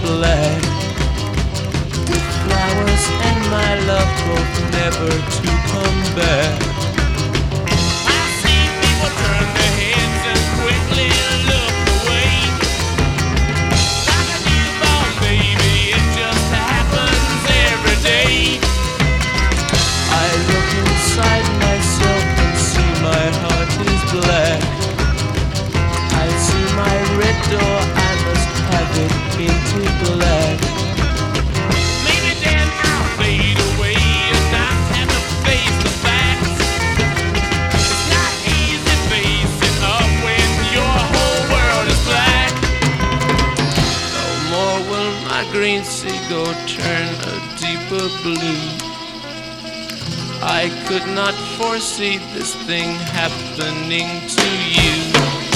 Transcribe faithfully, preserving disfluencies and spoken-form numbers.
black, with flowers and my love both never to come back. I see people turn their heads and quickly look away. Like a newborn baby, it just happens every day. I look inside myself and see my heart is black. I see my red door, I must have it painted black. Maybe then I'll fade away and not have to face the facts. It's not easy facing up when your whole world is black. No more will my green seagull turn a deeper blue. I could not foresee this thing happening to you.